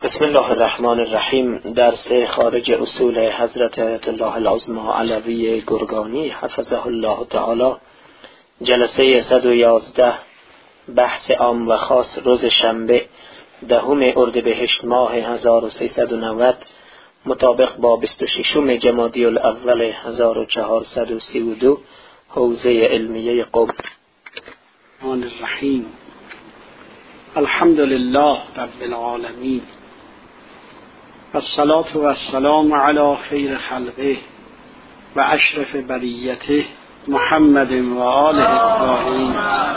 بسم الله الرحمن الرحیم. درس خارج اصول حضرت آیت الله العظمی علوی گرگانی حفظه الله تعالی، جلسه 111، بحث عام و خاص، روز شنبه 10 اردیبهشت ماه 1390 مطابق با 26 جمادی الاول 1432 حوزه علمیه قم. الرحمن الرحیم. الحمد لله رب العالمین، والصلاة والسلام علی خیر خلقه و اشرف بریته محمد و آله الطاهرین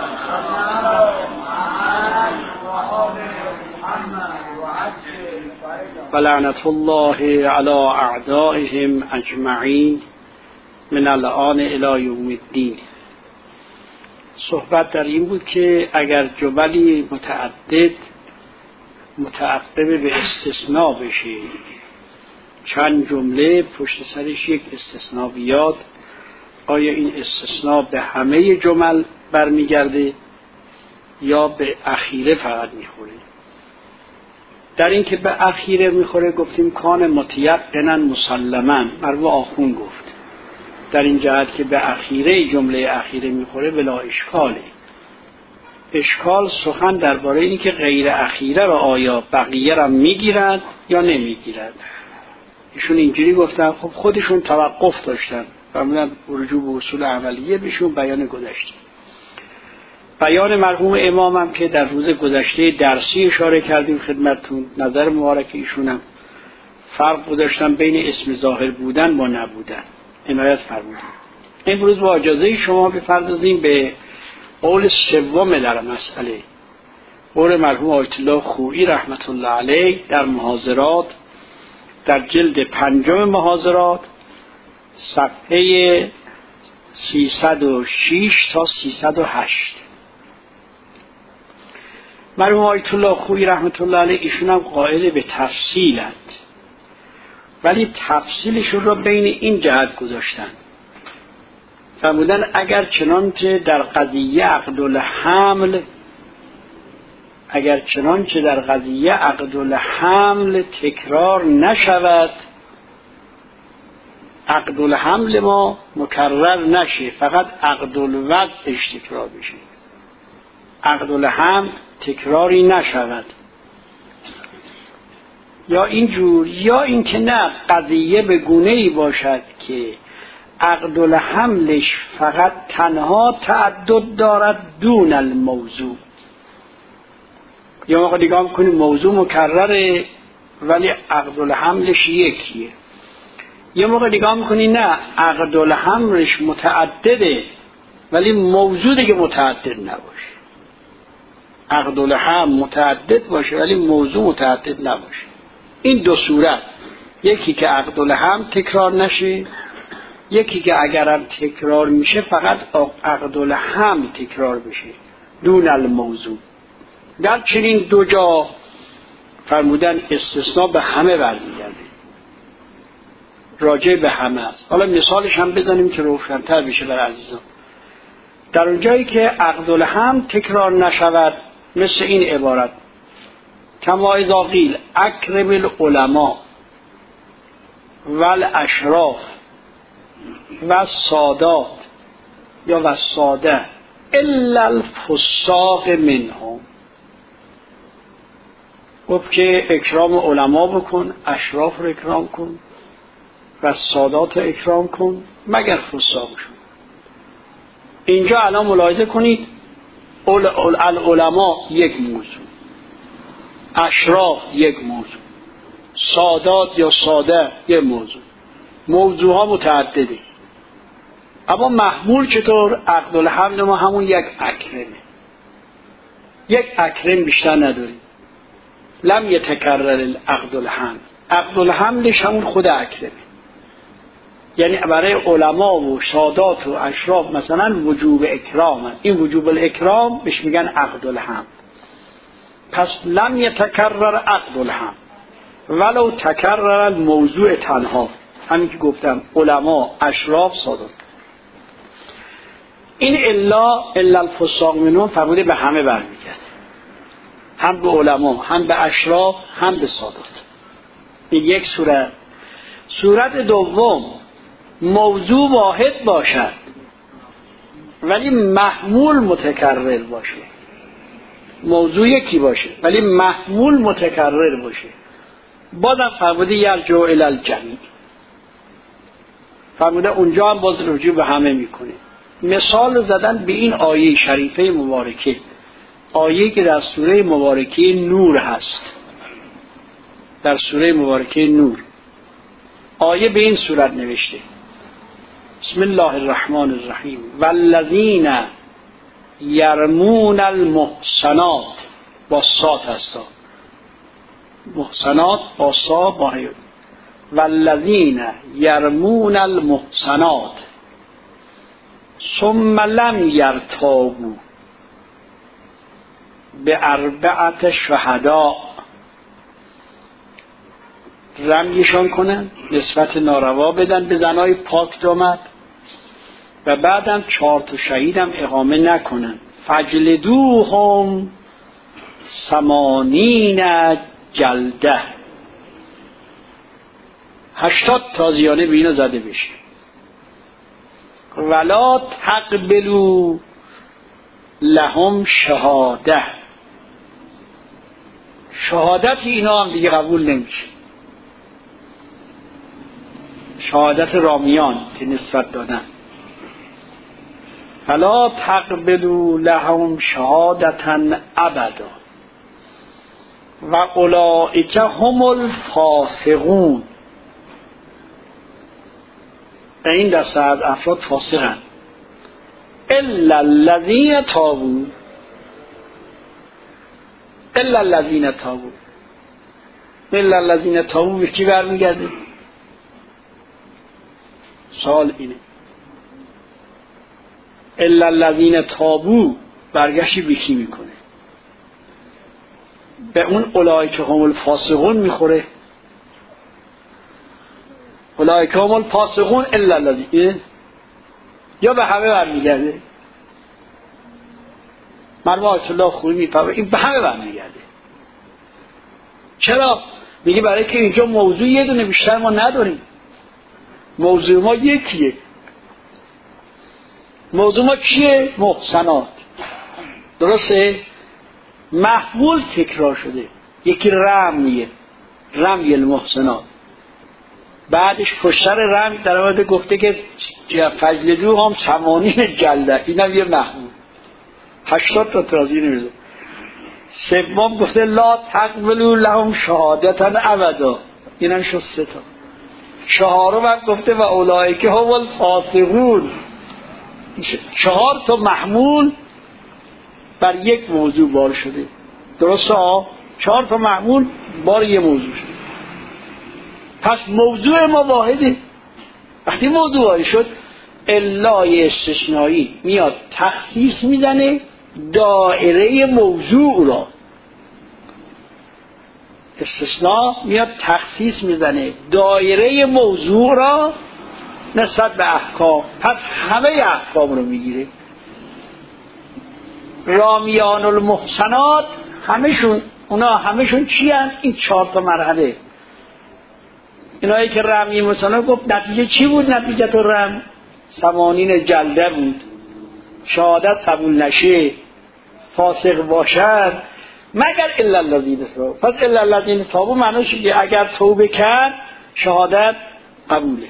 و لعنت الله علی اعدائهم اجمعین من الآن الی یوم الدین. صحبت در این بود که اگر جملی متعدد متعقب به استثناء بشه، چند جمله پشت سرش یک استثناء بیاد، آیا این استثناء به همه جمل برمیگرده یا به اخیره فقط میخوره؟ در این که به اخیره میخوره گفتیم کان متیقنا مسلما، مرحوم آخوند گفت در این جهت که به اخیره جمله اخیره میخوره بلا اشکاله. اشکال سخن درباره اینی که غیر اخیره را آیا بقیه را میگیرد یا نمیگیرد. ایشون اینجوری گفتن، خب خودشون توقف داشتن، فرمودن رجوع به اصول عملیه بهشون بیان گذشته. بیان مرحوم امام هم که در روز گذشته درسی اشاره کردیم خدمتتون، نظر مبارک ایشونم فرق گذاشتن بین اسم ظاهر بودن با نبودن، عنایت فرمودن. امروز با اجازه شما بپردازیم به قول سوم در مسئله، قول مرحوم آیت الله خویی رحمت الله علیه در محاضرات، در جلد 5 محاضرات، صفحه 306 تا 308. مرحوم آیت الله خویی رحمت الله علیه ایشون هم قائل به تفصیلند، ولی تفصیلشون را بین این جهت گذاشتن، فرمودن اگر چنانچه در قضیه عقد الحمل تکرار نشود، عقد الحمل ما مکرر نشه، فقط عقد الوضعش تکرار بشه، عقد الحمل تکراری نشود، یا اینجور، یا اینکه نه قضیه به گونه‌ای باشد که عقد الحملش فقط تنها تعدد دارد دون الموضوع. یا موقع دیگه هم کنیم موضوع مکرره ولی عقد الحملش یکیه. یا موقع دیگه هم کنیم نه عقد الحملش متعدده ولی موضوع دیگه متعدد نباشه. عقد الحمل متعدد باشه ولی موضوع متعدد نباشه. این دو صورت، یکی که عقد الحمل تکرار نشه، یکی که اگرم تکرار میشه فقط عقد الحمل تکرار بشه دون الموضوع. در چنین دو جا فرمودن استثناء به همه برمیگرده، راجع به همه است. حالا مثالش هم بزنیم که روشن‌تر بشه برای عزیزان. در اون جایی که عقد الحمل تکرار نشود، مثل این عبارت کما اذا قیل اکرم العلماء والاشراف و سادات یا و ساده الا الفساق منهم، گفت که اکرام علما بکن، اشراف رو اکرام کن و سادات رو اکرام کن مگر فساقشون. اینجا الان ملاحظه کنید العلماء یک موضوع، اشراف یک موضوع، سادات یا ساده یک موضوع، موضوعها متعدده. اما محمول چطور؟ عقد الحمل ما همون یک اکرمه، یک اکرم بیشتر نداریم. لم یتکرر العقد الحمل، عقد الحملش همون خود اکرمه، یعنی برای علما و سادات و اشراف مثلا وجوب اکرام، این وجوب الاکرام بهش میگن عقد الحمل. پس لم یتکرر عقد الحمل ولو تکرر الموضوع تنها، همین که گفتم علما، اشراف، سادات. این الا الفساق منهم فرموده به همه برمیگرده. هم به علما، هم به اشراف، هم به سادات. این یک صورت. صورت دوم موضوع واحد باشد ولی محمول متکرر باشه. موضوع یکی باشه ولی محمول متکرر باشه. بازم فرموده یرجع الی الجمیع، فرموده اونجا هم باز رجوع به همه میکنه. مثال زدن به این آیه شریفه مبارکه، آیه که در سوره مبارکه نور هست. در سوره مبارکه نور آیه به این صورت نوشته: بسم الله الرحمن الرحیم والذین یرمون المحصنات، با صاد هستا، محصنات با صاد با هی، والذین یرمون المحصنات ثم لم یرتابوا باربعة شهداء، رمیشان کنن، نسبت ناروا بدن به زنای پاک دامد و بعدم 4 شهید هم اقامه نکنن. فجلدوهم 80 جلده، 80 تازیانه به اینا زده بشه. ولا تقبلوا لهم شهاده، شهادت اینا هم دیگه قبول نمیشه. شهادت رامیان که نسبت دادن. فلا تقبلوا لهم شهادتا ابدا و اولئک هم الفاسقون، این دسته از افراد فاسقن. الا الذین تابوا، الا الذین تابوا، الا الذین تابوا به کی برمیگرده؟ سوال اینه. الا الذین تابوا برگشتی به کی میکنه؟ به اون اولئک هم الفاسقون میخوره. اولئک هم الفاسقون الا الذین، یا به همه برمیگرده؟ مرحوم آیت الله خویی میفهمه این به همه برمیگرده. چرا؟ میگه برای که اینجا موضوع یه دونه بیشتر ما نداریم. موضوع ما یکیه. موضوع ما چیه؟ محسنات. درسته؟ محمول تکرار شده. یکی رمیه، رمی المحسنات. بعدش پشتر رمی در آمده گفته که فجلدو هم 80 جلده، این هم یه محمول 80 تا تازی نمیده. سوم گفته لا تقبلوا لهم شهادتا ابدا، این هم شد 3 تا. چهارم هم گفته و اولئک هم الفاسقون. 4 تا محمول بر یک موضوع بار شده. درسته ها؟ 4 تا محمول بار یه موضوع شده. پس موضوع ما واحده. وقتی موضوع واحد شد علای استثنایی میاد تخصیص میزنه دایره موضوع را. استثناء میاد تخصیص میزنه دایره موضوع را نسبت به احکام. پس همه احکام رو میگیره. رامیان المحسنات همشون، اونا همشون چی هن؟ این 4 تا مرحله. اینایی که رمی محسنات گفت نتیجه چی بود؟ نتیجه تو رم 80 جلده بود. شهادت قبول نشه، فاسق باشد، مگر الا الذین تابوا. پس الا الذین تابوا معنیش اینه اگر توبه کرد شهادت قبوله.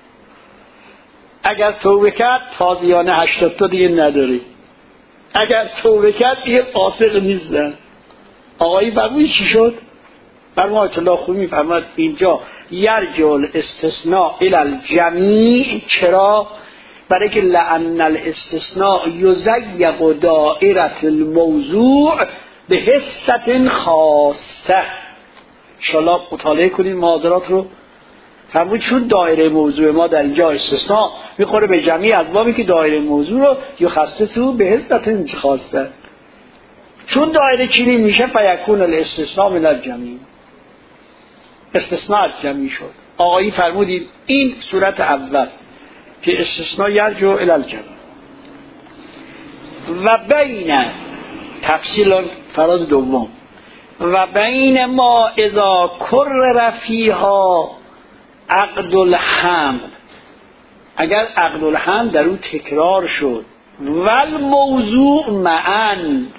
اگر توبه کرد تازیانه 80 تا دیگه نداره. اگر توبه کرد دیگه فاسق نیستن. آقایی فرمودی چی شد؟ مرحوم آیت الله خویی میفرماد اینجا یرجع الاستثناء الی الجمیع. چرا؟ برای که لأن الاستثناء یضیق دائره الموضوع به حصة خاصه. انشاءالله مطالعه کنید محاضرات رو. فرمود چون دایره موضوع ما در اینجا استثناء میخوره به جمعی اسبابی که دایره موضوع رو یخصصه به حصة خاصه. چون دایره چینی میشه فیکون الاستثناء من الجمیع، استثناء جمعی شد. آقایی فرمودید این صورت اول که استثناء یرجع الی الجمیع و بین تفصیل فراز دوم و بین ما اذا کرر فیها عقد الحمل، اگر عقد الحمل در اون تکرار شد، والموضوع معا،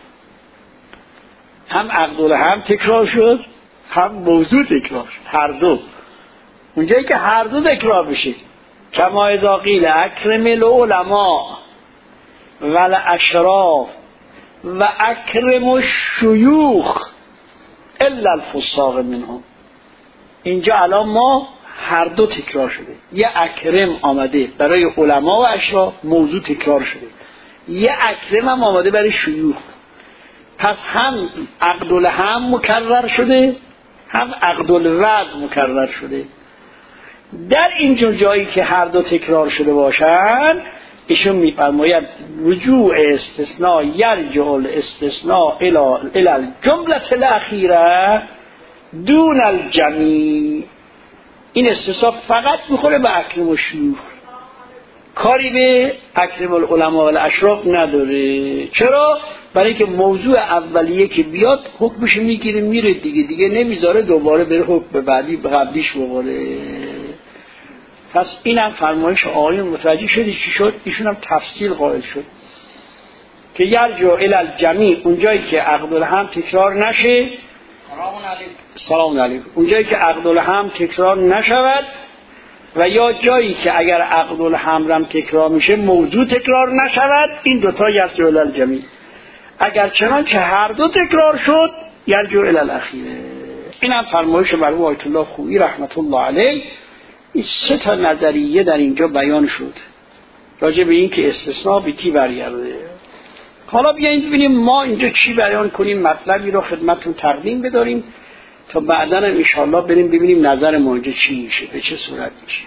هم عقد الحمل تکرار شد هم موضوع تکرار شد، هر دو. اونجایی که هر دو تکرار بشه، کما اذا قیل اکرم العلماء والاشراف و اکرم الشیوخ الا الفساق منهم. اینجا الان ما هر دو تکرار شده، یه اکرم آمده برای علما و اشراف، موضوع تکرار شده، یه اکرم هم آمده برای شیوخ. پس هم عقد الحم مکرر شده هم عقد الوضع مکرر شده. در اینجا جایی که هر دو تکرار شده باشن، ایشون میفرماید رجوع استثناء یرجع الاستثناء الی الجمله الاخیره دون الجمیع. این استثناء فقط میخوره به اکرم و شیوخ، کاری به اکرم العلماء و الاشراف نداره. چرا؟ برای اینکه موضوع اولیه که بیاد حکمش میگیره میره دیگه نمیذاره دوباره بره حکم بعدی قبلیش بخوره. پس اینم فرمایش آقایون متوجه شدی چی شد؟ ایشون هم تفصیل قائل شد که یرجع الی الجمیع، اونجایی که عقد الحم تکرار نشه، سلام علیکم، اونجایی که عقد الحم تکرار نشود، و یا جایی که اگر عقد الحم هم تکرار میشه موضوع تکرار نشود، این دوتا یرجع الی الجمیع. اگر چنانچه هر دو تکرار شد یرجع الی الاخیره. این هم فرمایش مرحوم آیت الله خویی رحمت الله علیه. این سه تا نظریه در اینجا بیان شد راجع به این که استثناء به کی برگرده. حالا بیاییم ببینیم ما اینجا چی بیان کنیم، مطلبی رو خدمتتون تقدیم بداریم تا بعداً ان شاءالله بریم ببینیم نظر ما اینجا چی میشه، به چه صورت میشه.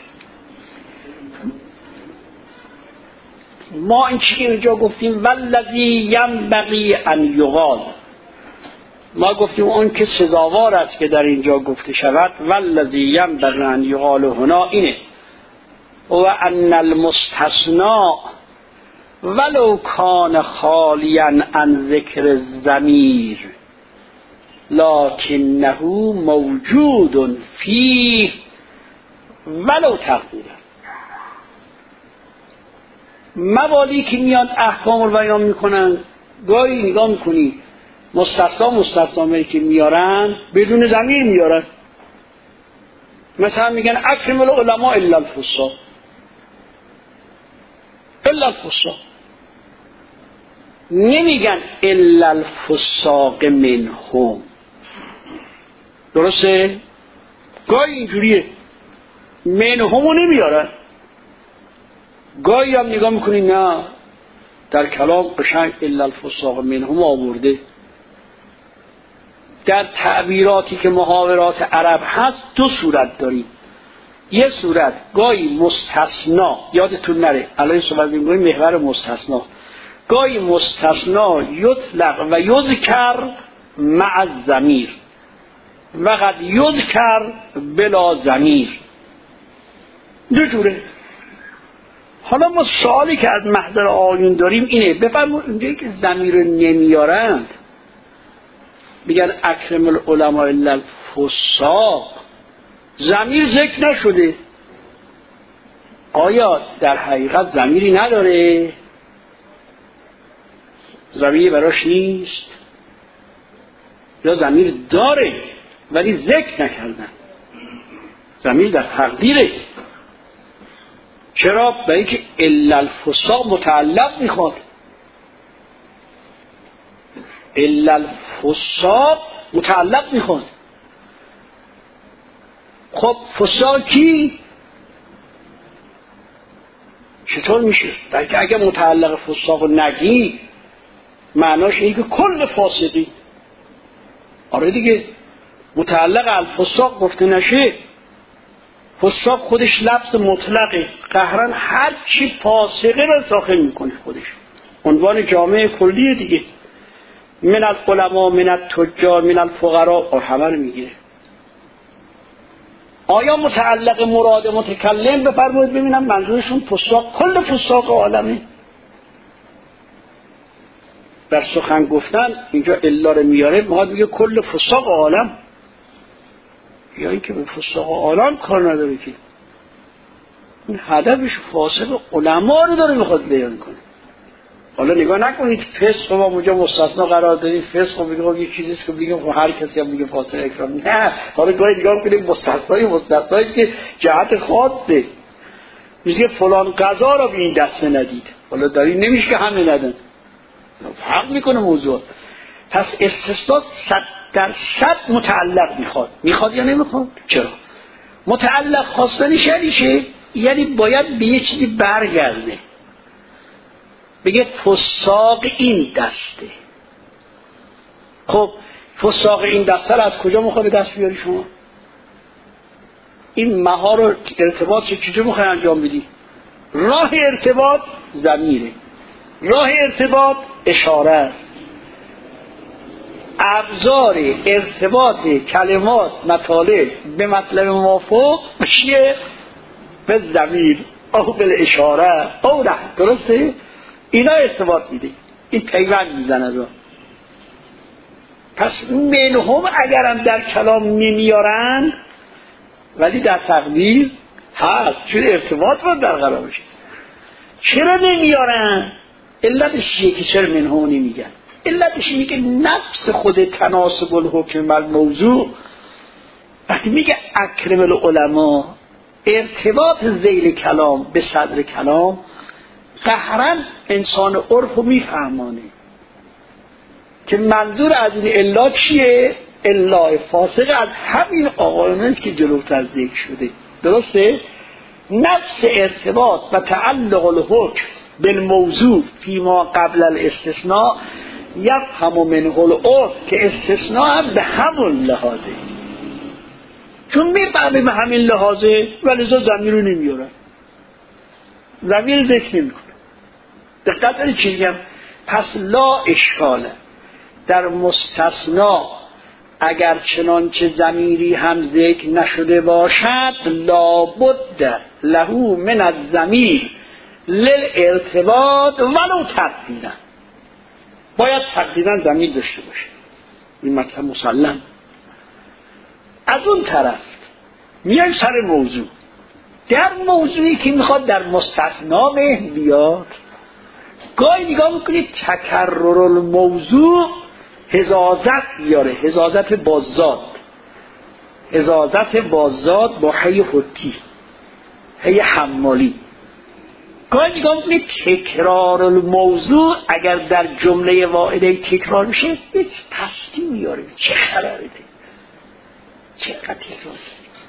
ما این چی که اینجا گفتیم والذی ینبغی ان یقال، ما گفتیم اون که سزاوار است که در اینجا گفته شود، والذی ینبغی ان یقال هنا اینه و ان المستثنى ولو کان خالیا عن ذکر الضمیر لکنه موجود فیه ولو تقدیرا. موالی که میاد احکام رو بیان میکنن، گاهی نگاه میکنی مستثنا که میارن بدون ضمیر میارن. مثلا میگن اکرم العلماء الا الفساق، الا الفساق، نمیگن الا الفساق منهم. درسته؟ گاهی اینجوریه، منهمو نمیارن. گاهی هم نگاه میکنی نه در کلام قشنگ الا الفساق منهم آورده. در تعبیراتی که محاورات عرب هست دو صورت داریم. یه صورت گاهی مستثنا، یادتون نره الان صحبت می‌کنیم محور مستثنا، گاهی مستثنا یطلق و یذکر مع الضمیر و قد یذکر بلا ضمیر. دو جوره. حالا ما سوالی که از محضر آیون داریم اینه، بفرمایید اونجایی که ضمیر نمیارند میگن اکرم العلماء الا الفساق، ضمیر ذکر نشده. آیا در حقیقت ضمیری نداره؟ ضمیری براش نیست؟ یا ضمیر داره ولی ذکر نکردن؟ ضمیر در تقدیره. چرا؟ برای اینکه الا الفساق متعلق میخواد. الا الفساق متعلق میخواد. خب فساق کی؟ چطور میشه؟ بلکه اگه متعلق فساق نگی معناش اینه که کل فاسقی. آره دیگه، متعلق الفساق گفته نشه. فساق خودش لفظ مطلقه، قهرن هر چی فاسقه رو داخل میکنه خودش، عنوان جامعه کلیه دیگه. من العلماء، من التجار، من الفقراء، همه رو میگیره. آیا متعلق مراد متکلم بفرمایید ببینم منظورشون فساق کل فساق عالمه؟ در سخن گفتن اینجا الا رو میاره، میخواد میگه کل فساق عالم، یا این که به فساق عالم کار نداره که این هدفش فاسق علما رو داره میخواد بیان کنه. حالا نگاه نکنید فسق ما اونجا مستثنا قرار دادیم، فسق میگه یه چیزیست که میگم هر کسی هم میگه فاسق اکرام، نه، حالا گاهی نگاه کنید مستثنایی که جهت خاصه، میگه فلان قضا رو به این دسته ندید، حالا داری نمیشه که همه ندن، فرق میکنه موضوع. پس استثناء 100% متعلق میخواد یا نمیخواد؟ چرا؟ متعلق خواستنش یعنی چه؟ یعنی باید به یه چیزی برگرده، بگه فساق این دسته. خب فساق این دسته رو از کجا میخواد دست بیاری شما؟ این مها رو ارتباط چجوری میخوای انجام بدی؟ راه ارتباط ضمیره، راه ارتباط اشاره است، ابزار ارتباط کلمات مطالب به مطلب موافق چیه؟ به ضمیر او به اشاره او نه، درسته؟ اینا ارتباط میده، این پیوند میزنه رو. پس منهم اگرم در کلام نمیارن ولی در تقدیر هست، چون ارتباط باید برقرار بشه. چرا نمیارن؟ علتش چیه که چرا منهم نمیگن؟ علتش اینه که نفس خود تناسب الحکم بالموضوع وقتی میگه اکرم العلماء، ارتباط ذیل کلام به صدر کلام، قهرن انسان عرفو میفهمانه که منظور از این الا چیه؟ الا فاسق از همین آقایانست که جلوتر ذکر شده، درسته؟ نفس ارتباط و تعلق الحکم بالموضوع فیما قبل الاستثناء یفهم منه العرف، که استثناء هم به همون لحاظه، چون میفهمه به همین لحاظه ولی ضمیر رو نمیارن، ضمیر ذکر نمی کنه. دقت داری چی میگم؟ پس لا اشکاله در مستثنا اگر چنانچه ضمیری هم ذکر نشده باشد لابد له من الضمیر للارتباط ولو تقدیرا، باید تقدیرا ضمیر داشته باشه، این مطلب مسلم. از اون طرف میایم سر موضوع، در موضوعی که میخواد در مستثنا به بیاد، گاهی نگاه میکنید تکرر الموضوع حزازت بیاره، حزازت باززاد، حزازت باززاد با حی حتی، حی حمالی. گاهی نگاه میکنید تکرار الموضوع اگر در جمله واحده تکرار میشه یک پستی میاره، چه خبره ده، چقدر تکرار،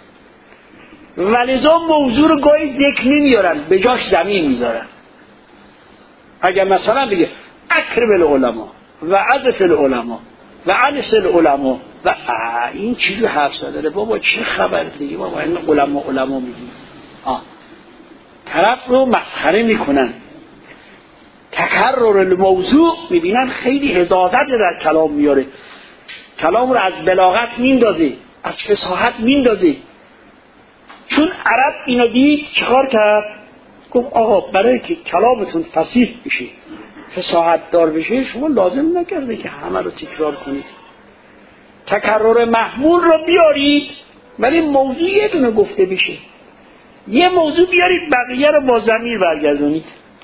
ولذا موضوع رو گاهی ذکر نمیارن، به جاش ضمیر میذارن. اگر مثلا بگه اکرم العلماء و عزف العلماء و انس العلماء و این چیزی حرف زده، بابا چه خبر دیگه، بابا این علما میگی، طرف رو مسخره میکنن. تکرر الموضوع میبینن خیلی حزازت در کلام میاره، کلام رو از بلاغت میندازه، از فصاحت میندازه. چون عرب اینو دید چیکار کرد؟ گفت آقا برای که کلامتون فصیح بشه، فصاحت دار بشه، شما لازم نکرده که همه رو تکرار کنید، تکرر محمول رو بیارید ولی موضوع یه دونه گفته بشه، یه موضوع بیارید بقیه رو با ضمیر برگردونید،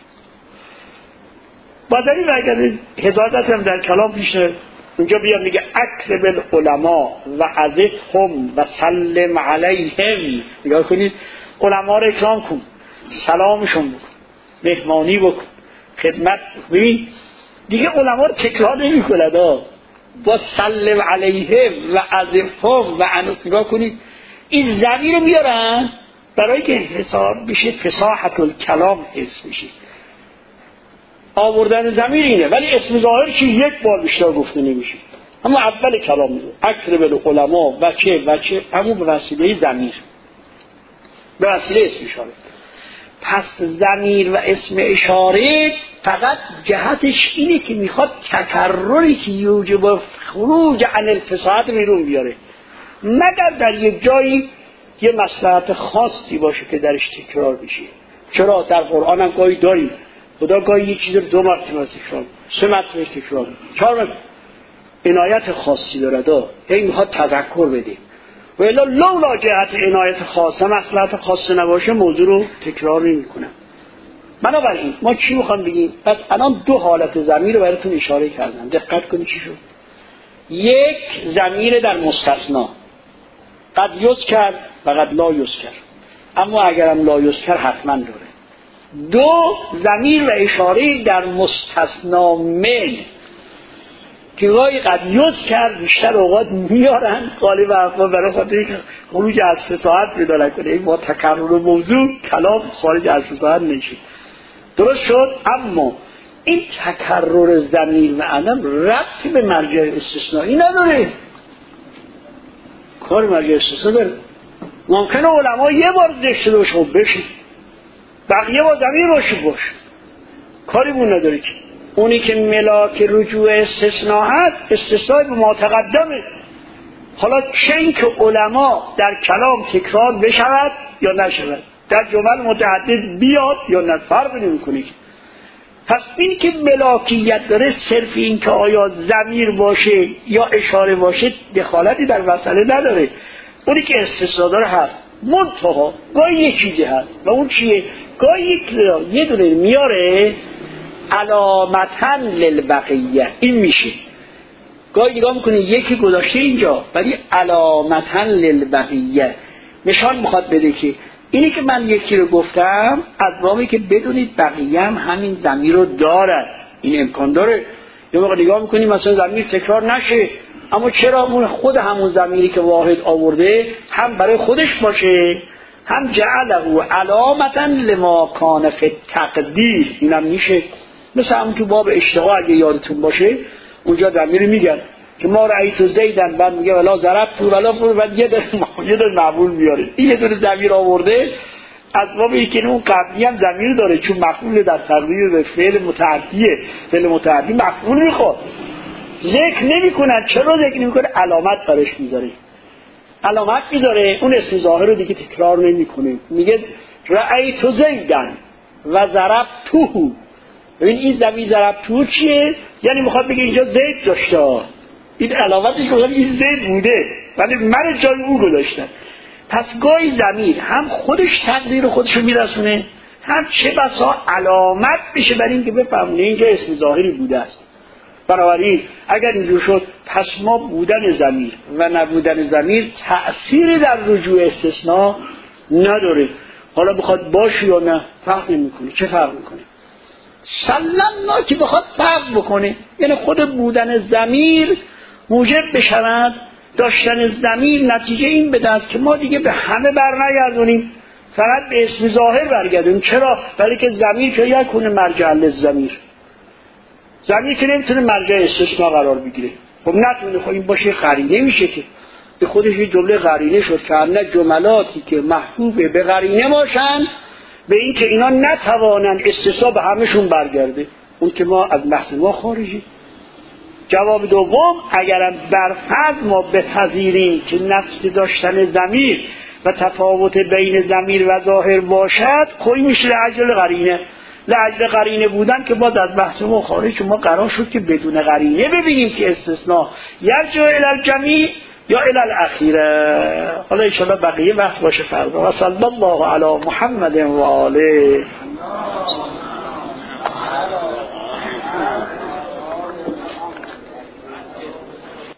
با ضمیر برگردونید. حزازت هم در کلام پیشه، اونجا بیاد میگه اکرم العلماء و عزفهم و سلم علیهم، نگاه کنید علما رو اکرام کن، سلامشون بکن، مهمانی بکن، خدمت ببین دیگه علما رو تکرار نمی کند، با سلم علیهم و عزفهم و انس. نگاه کنید این ضمیر رو میارن برای که حساب بشه فصاحت الکلام حس بشه. آوردن ضمیر اینه، ولی اسم ظاهر که یک بار بیشتر گفته نمیشه، اما اول کلام میگه اکرم العلماء و چه همون به وسیله ضمیر، به وسیله اسم اشاره. پس ضمیر و اسم اشاره فقط جهتش اینه که میخواد تکرری که یوجب خروج عن الفصاحت بیرون بیاره، مگر در یک جایی یه مصلحت خاصی باشه که درش تکرار بشه. چرا در قرآن هم گاهی داریم خدا گاهی یک چیز رو 2 مرتبه تکرار، 3 مرتبه تکرار، 4 مرتبه. عنایت خاصی داره، این میخواد تذکر بده. و الا لولا جهت عنایت خاصه، مصلحت خاصه نباشه، موضوع رو تکرار نمی‌کنه. بنابراین ما چی میخوام بگیم؟ پس الان 2 حالت ضمیر رو براتون اشاره کردم، دقت کنید چی شد. یک، ضمیر در مستثنا، قد یذکر و قد لا یذکر، اما اگرم لا یذکر حتما داره. 2، ضمیر و اشاره در مستثنا من که گاهی قد یذکر بیشتر اوقات میارن غالبا برای خاطر خروج از فصاحت پیدا نکنه، این با تکرر موضوع کلام خارج از فصاحت نشه. درست شد. اما این تکرر ضمیر و عدم ربطی به مرجع استثنایی نداره، کار مرجع استثنا داره. ممکنه علما یه بار ذکر شده باشه بشه، بقیه با ضمیر باشه کاری بون نداره. که اونی که ملاک رجوع استثناء هست، استثناء به ما تقدمه. حالا چه این که علما در کلام تکرار بشود یا نشود، در جمل متعدد بیاد یا نه، فرق نمی‌کنه. پس این که ملاکیت داره، صرف این که آیا ضمیر باشه یا اشاره باشه دخالتی در مسئله نداره. اونی که استثناء داره هست، منتها گاهی یه چیزی هست و اون چیه؟ گاهی یه دونه میاره علامتاً للبقیه، این میشه. گاهی نگاه میکنه یکی گذاشته اینجا ولی علامتاً للبقیه، نشان میخواد بده که اینی که من یکی رو گفتم از وامی که بدونید بقیه هم همین ضمیر رو دارن، این امکان داره. یه موقع نگاه میکنیم مثلا ضمیر تکرار نشه، اما چرا خود همون ضمیری که واحد آورده هم برای خودش باشه، هم جعله علامتاً لما کان فی التقدیر، اینم میشه. مثل همون تو باب اشتغال اگه یادتون باشه اونجا ضمیر میگن که ما رأیت زیدن، بعد میگه ولا ضربت ولا فور، بعد یه دونه معمول میاره. این یه دونه ضمیر آورده از بابی که اون قبلی هم ضمیر داره، چون مفعول در تقدیر به فعل متعدیه، فعل متعدی مفعول میخواد، ذکر نمیکنن. چرا ذکر نمیکنه؟ علامت برش میذاره، علامت میذاره. اون اسم ظاهر رو دیگه تکرار نمیکنه، میگه رأیت زیدن و ضربته. ببین این ضمیر ضربته چیه؟ یعنی میخواد بگه اینجا زید داشته، این علامتی که این زید بوده ولی من جای اون گذاشتم. پس گاهی ضمیر هم خودش تقدیر خودشو میرسونه، هم چه بسا علامت میشه برای اینکه بفهمونه اینجا اسم ظاهری بوده است. بنابراین اگر اینجور شد پس ما بودن ضمیر و نبودن ضمیر تأثیری در رجوع استثناء نداره. حالا بخواد باشه یا نه فرق نمیکنه. چه فرق میکنه؟ سلمنا که بخواد فرق بکنه، یعنی خود بودن ضمیر موجب بشود داشتن ضمیر نتیجه این بدهد که ما دیگه به همه برنگردونیم، فقط به اسم ظاهر برگردونیم. چرا؟ برای که ضمیر که یکونه مرجع للضمیر، ضمیر که نمیتونه مرجع استثناء قرار بگیره. خب نتونه، خب این باشه قرینه میشه که به خودش یه جمله قرینه شد که نه جملاتی که محبوب به قرینه باشن به این که اینا نتوانن استثناء به همشون برگرده، اون که ما از بحث ما خارجی. جواب دوم، اگرم برفرض ما بپذیریم که نفس داشتن ضمیر و تفاوت بین ضمیر و ظاهر باشد، خوی میشه لأجل قرینه. لأجل قرینه بودن که باز از بحث ما خارج، ما قرار شد که بدون قرینه ببینیم که استثناء یرجع الی الجمیع یا الی الاخیره. حالا ان شاء الله بقیه بحث باشه فردا. و صلی الله علی محمد و آله.